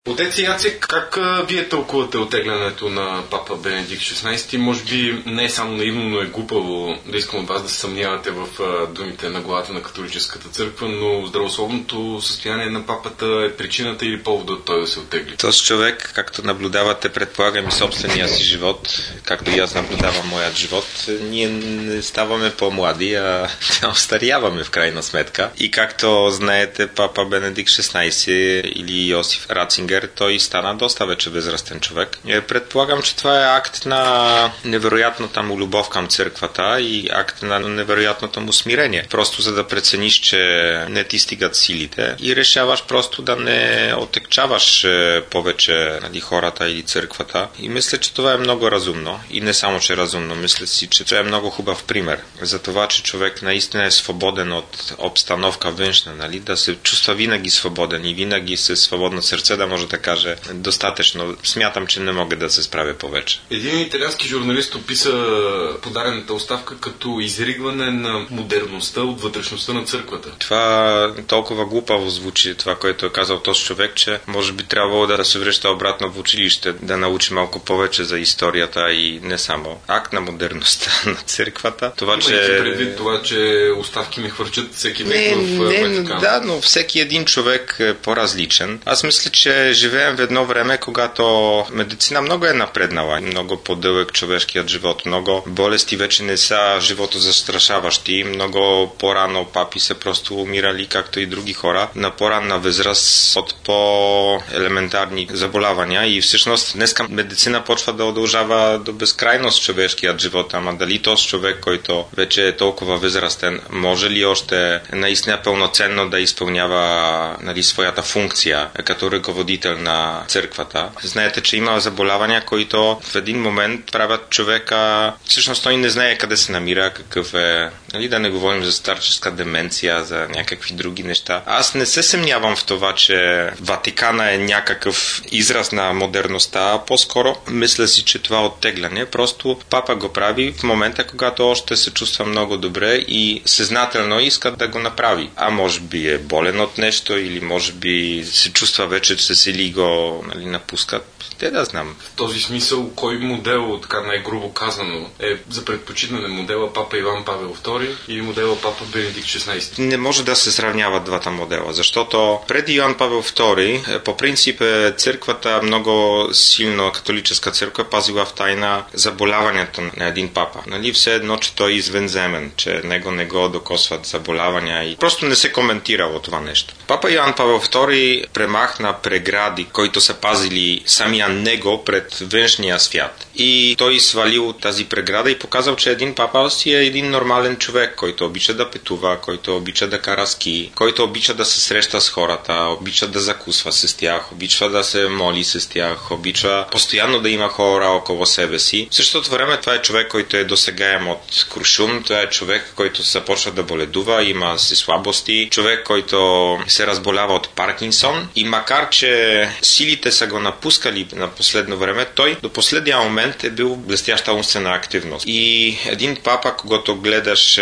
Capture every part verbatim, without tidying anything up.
Отец Яцек, как а, вие тълкувате оттеглянето на папа Бенедикт шестнайсети? Може би не е само наивно, но е глупаво да искам от вас да се съмнявате в а, думите на главата на католическата църква, но здравословното състояние на папата е причината или поводът той да се оттегли? Този човек, както наблюдавате, предполагам и собствения си живот, както и аз наблюдавам моят живот, ние не ставаме по-млади, а остаряваме в крайна сметка. И както знаете, папа Бенедикт шестнайсети или Йосиф Ратцингер, той стана доста вече възрастен човек. Предполагам, че това е акт на невероятната му любов към църквата и акт на невероятното му смирение. Просто за да прецениш, че не ти стигат силите и решаваш просто да не отекчаваш повече, нали, хората или църквата. И мисля, че това е много разумно. И не само, че разумно. Мисля си, че това е много хубав пример за това, че човек наистина е свободен от обстановка външна, нали? Да се чувства винаги свободен и винаги със свободно сърце да може да каже достатъчно. Смятам, че не мога да се справя повече. Един италиански журналист описа подадената оставка като изригване на модерността от вътрешността на църквата. Това толкова глупаво звучи, това, което е казал този човек, че може би трябвало да се връща обратно в училище, да научи малко повече за историята и не само. Акт на модерността на църквата. Това, Имайки че... предвид това, че оставки ми хвърчат всеки век не, в Ватикана. Да, но всеки един човек е по-различен. Аз мисля, че живеем в едно време, когато медицина много е напреднала. Много по-дълъг човешкият живот. Много болести вече не са живото застрашаващи. Много по-рано папи са просто умирали, както и други хора, на по-ранна възраст от по-елементарни заболявания. И всъщност днеска медицина почва да удължава до безкрайност човешкият живот. Ама дали този човек, който вече е толкова възрастен, може ли още наистина пълноценно да изпълнява, нали, своята функция като ръководител на църквата? Знаете, че има заболявания, които в един момент правят човека, всъщност той не знае къде се намира, какъв е, нали, да не говорим за старческа деменция, за някакви други неща. Аз не се съмнявам в това, че Ватикана е някакъв израз на модерността, а по-скоро мисля си, че това оттегляне просто папа го прави в момента, когато още се чувства много добре и съзнателно иска да го направи. А може би е болен от нещо или може би се чувства вече, че се ли го, нали, напускат. Те да знам. В този смисъл, кой модел, така най-грубо казано, е за предпочитане модела папа Иван Павел втори или модела папа Бенедикт шестнайсети? Не може да се сравняват двата модела, защото преди Йоан Павел втори, по принцип църквата, много силно католическа църква, пазила в тайна заболяването на един папа. Нали, все едно, че той е извънземен, че него не го докосват заболявания и просто не се коментирало това нещо. Папа Йоан Павел втори премахна прегради, които са пазили самия него пред външния свят. И той свалил тази преграда и показал, че един папа си е един нормален човек, който обича да пътува, който обича да кара ски, който обича да се среща с хората, обича да закусва с тях, обича да се моли с тях, обича постоянно да има хора около себе си. В същото време това е човек, който е досегаем от крушум, това е човек, който започва да боледува, има си слабости, човек, който се разболява от Паркинсон и макар, че силите са го напускали на последно време, той до последния момент е бил блестяща умствена активност. И един папа, когато гледаш,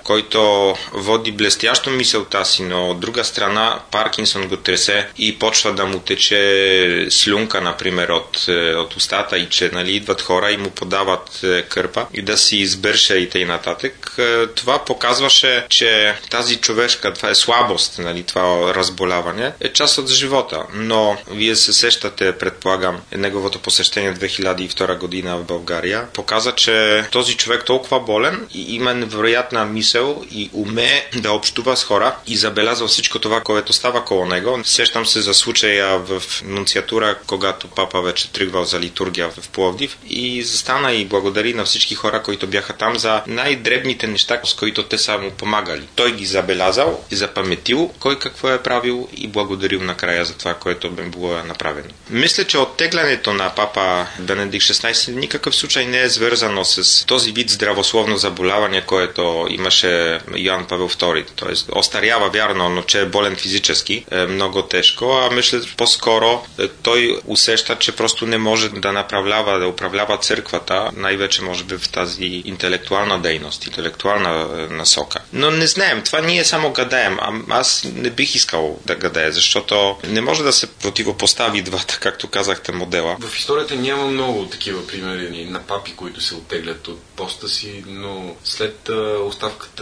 който води блестящо мисълта си, но от друга страна Паркинсон го тресе и почва да му тече слюнка, например, от, от устата и че, нали, идват хора и му подават кърпа и да си избърше и т.н. нататък. Това показваше, че тази човешка, това е слабост, нали, това разболяване е част от живота. Но вие се сещате, предполагам, неговото посещение две хиляди и втора година в България показа, че този човек толкова болен и има невероятна мисъл и уме да общува с хора и забелязва всичко това, което става около него. Сещам се за случая в нунциатура, когато папа вече тръгвал за литургия в Пловдив и застана и благодари на всички хора, които бяха там за най-дребните неща, с които те са му помагали. Той ги забелязал и запаметил кой какво е правил и благодарил накрая за това, което бе било направено. Мисля, че оттеглянето на папа Бенедикт шестнайсети никакъв случай не е свързано с този вид здравословно заболяване, което имаше Йоан Павел втори. Тоест, остарява вярно, но че е болен физически, е много тежко, а мисля, по-скоро той усеща, че просто не може да направлява, да управлява църквата, най-вече може би в тази интелектуална дейност, интелектуална насока. Но не знаем, това ние само гадаем, а аз не бих искал да гадая, защото не може да се противопостави двата, както казахте, модела. В историята няма много такива примери на папи, които се оттеглят от поста си, но след оставката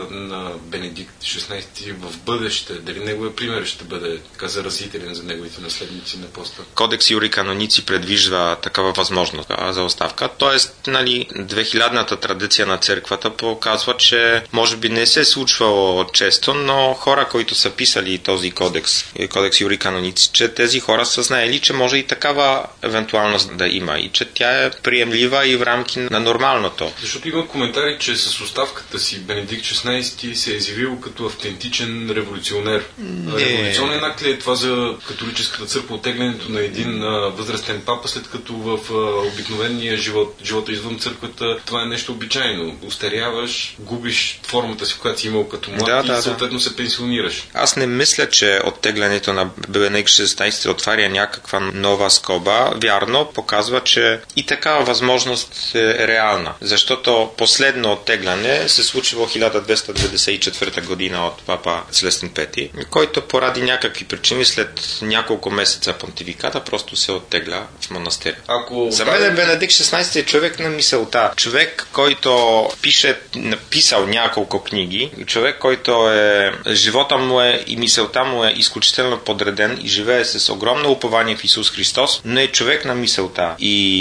на Бенедикт шестнайсети в бъдеще, дали неговия пример ще бъде така заразителен за неговите наследници на поста? Кодекс Юри Каноници предвижда такава възможност за оставка. Тоест, нали, две хилядната традиция на църквата показва, че може би не се е случвало често, но хора, които са писали този кодекс, Кодекс Юри Каноници, че тези хора са знаели, че може и такава евентуалност да има и че тя е приемлива и в рамки на нормалното. Защото има коментари, че с оставката си Бенедикт шестнайсети се е изявил като автентичен революционер. Не. Революционен акт ли е това за католическата църква, оттеглянето на един а, възрастен папа, след като в а, обикновения живот, живота извън църквата, това е нещо обичайно. Устаряваш, губиш формата си, която си имал като млад да, и да, съответно да. се пенсионираш. Аз не мисля, че оттеглянето на Бенедикт шестнайсети отваря някаква нова скоба. Вярно, показва, че и такава възможност е реална. Защото последно оттегляне се случи в хиляда двеста деветдесет и четвърта година от папа Целестин пети, който поради някакви причини след няколко месеца понтификата просто се оттегля в монастиря. Ако... За мен Бенедикт шестнайсети е човек на мисълта. Човек, който пише, написал няколко книги, човек, който е... живота му е и мисълта му е изключително подреден и живее с огромно упование в Исус Христос, но е човек на мисълта.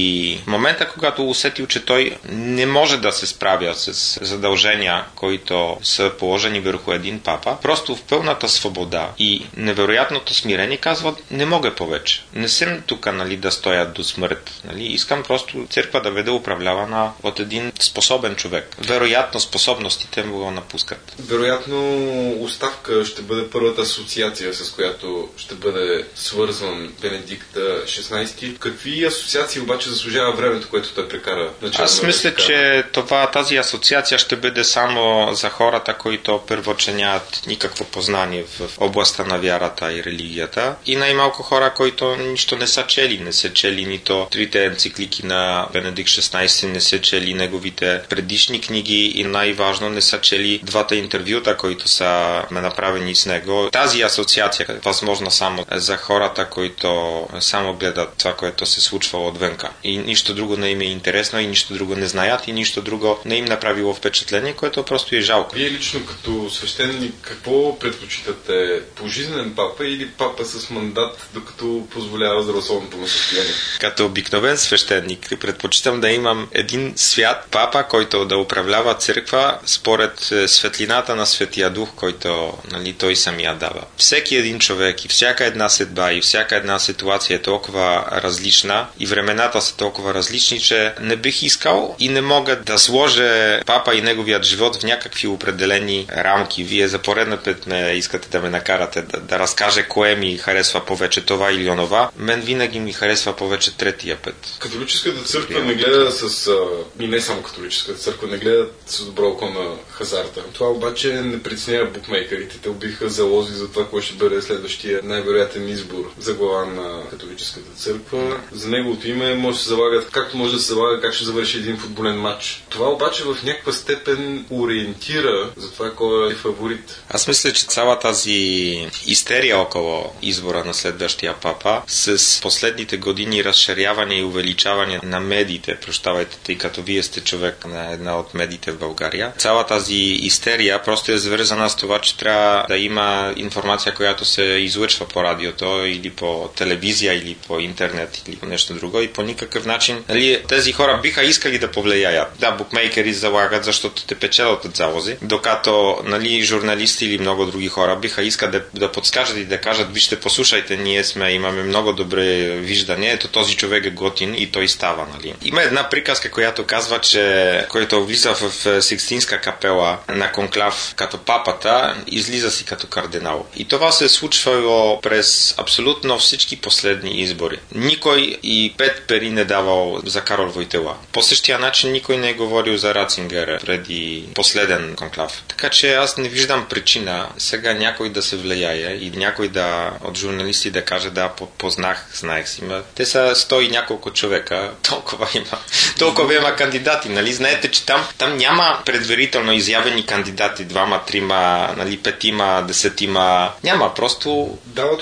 И в момента, когато усетил, че той не може да се справя с задължения, които са положени върху един папа, просто в пълната свобода и невероятното смирение казва, не мога повече. Не съм тук, нали, да стоя до смърт. Нали. Искам просто църква да бъде управлявана от един способен човек. Вероятно способностите му го напускат. Вероятно оставка ще бъде първата асоциация, с която ще бъде свързван Бенедикт шестнайсети. Какви асоциации обаче заслужава времето, което той прекара? Аз мисля, че това, тази асоциация ще бъде само за хората, които първо, че нямат никакво познание в областта на вярата и религията, и най-малко хора, които нищо не са чели. Не са чели нито трите енциклики на Бенедикт шестнайсети, не са чели неговите предишни книги и най-важно не са чели двата интервюта, които са направени с него. Тази асоциация е възможна само за хората, които само гледат това, което се случва отвънка. И нищо друго не им е интересно, и нищо друго не знаят, и нищо друго не им направило впечатление, което просто е жалко. Вие лично като свещеник, какво предпочитате? Пожизнен папа или папа с мандат, докато позволява здравословното му състояние? Като обикновен свещеник предпочитам да имам един свят папа, който да управлява църква според светлината на Светия Дух, който, нали, той самия дава. Всеки един човек и всяка една съдба и всяка една ситуация е толкова различна и времената са толкова различни, че не бих искал и не мога да сложа папа и неговият живот в някакви определени рамки. Вие за поредна път ме искате да ме накарате да, да разкаже кое ми харесва повече, това или онова. Мен винаги ми харесва повече третия път. Католическата църква не гледа с... и не само католическата църква не гледа с добро око на хазарта. Това обаче не притеснява букмейкерите. Те убиха залози за това, кой ще бъде следващия най-вероятен избор за глава на католическата църква. За неговото име може да се залагат, както може да се залага как ще завърши един футболен матч. Това обаче в някаква степен ориентира за това кой е фаворит. Аз мисля, че цяла тази истерия около избора на следващия папа с последните години разширяване и увеличаване на медиите, прощавайте, тъй като вие сте човек на една от медиите в България. Цяла тази истерия просто е свързана с това, че трябва да има информация, която се излъчва по радиото или по телевизия или по интернет или по нещо друго и по никакъв начин, нали, тези хора биха искали да повлияят. Да, букмейкери залагат, защото те печелят от залози, докато, нали, журналисти или много други хора биха искали да, да подскажат и да кажат, вижте, послушайте, ние сме, имаме много добре виждане, ето този човек е готин и той става, нали. Има една приказка, която казва, че който влиза в Сикстинска капела на конклав като папата, излиза си като кардинал. И това се е случвало през абсолютно всички последни избори. Никой и пет пари не давал за Карол Войтела. По същия начин никой не е говорил за Ратцингер преди последен конклав. Така че аз не виждам причина сега някой да се влияе и някой да от журналисти да каже, да, познах, знаех си. Те са сто и няколко човека. Толкова има. Толкова има кандидати, нали? Знаете, че там, там няма предварително изявени кандидати. Двама, трима, нали, петима, десетима. Няма, просто... Дават обаче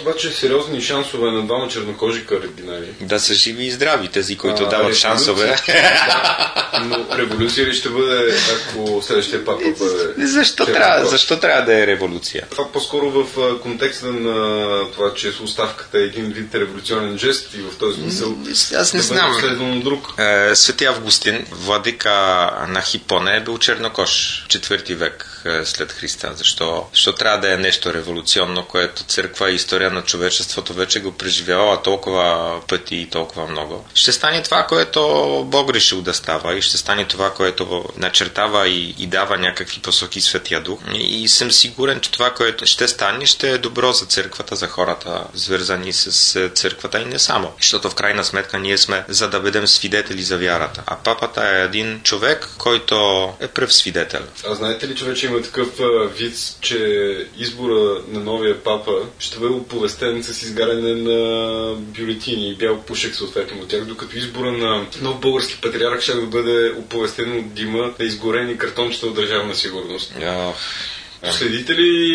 сериозни шансове на двама чернокожи кардинали. Да са живи и здрави тези, които а, дават шансове. Да, но революция ли ще бъде, ако следващия папа бъде... Защо трябва, защо трябва да е революция? Това по-скоро в контекста на това, че оставката е един вид революционен жест и в този смисъл аз не да знам. бъде следвано друг. Е, Свети Августин, владика на Хипоне, е бил чернокож, четвърти век след Христа. Защо? Защо трябва да е нещо революционно, което църква и история на човечеството вече го преживявала толкова пъти и толкова много. Ще стане това, което Бог решил да става и ще стане това, което начертава и, и дава някакви посоки Светия Дух. И, и съм сигурен, че това, което ще стане, ще е добро за църквата, за хората, свързани с църквата и не само. Защото в крайна сметка ние сме за да бъдем свидетели за вярата. А папата е един човек, който е пръв свидетел. А знаете ли, човече, има такъв виц, че избора на новия папа ще бъде оповестен с изгаряне на бюлетини и бял пушек съответно от тях, докато избора на нов български патриарх ще да бъде оповестен от дима на изгорени картончета от Държавна сигурност. Yeah. Следите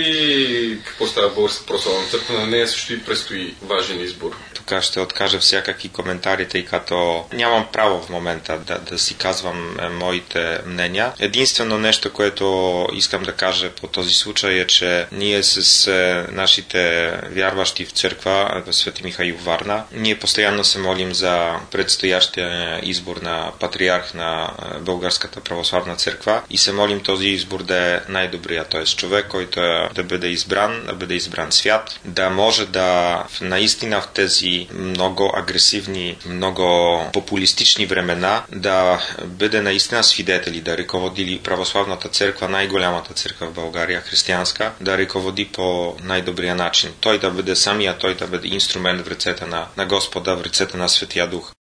ли какво става Българска православна църква? На нея също и предстои важен избор. Тук ще откажа всякакви коментари, тъй като нямам право в момента да, да си казвам моите мнения. Единствено нещо, което искам да кажа по този случай е, че ние с нашите вярващи в църква, в Свети Михаил Варна, ние постоянно се молим за предстоящия избор на патриарх на Българската православна църква и се молим този избор да е най-добрия, т.е. човек, който е, да бъде избран, да бъде избран свят, да може да наистина в тези много агресивни, много популистични времена да бъде наистина свидетели, да ръководи православната църква, най-голямата църква в България, християнска, да ръководи по най-добрия начин. Той да бъде самия, той да бъде инструмент в ръцете на, на Господа, в ръцете на Светия Дух.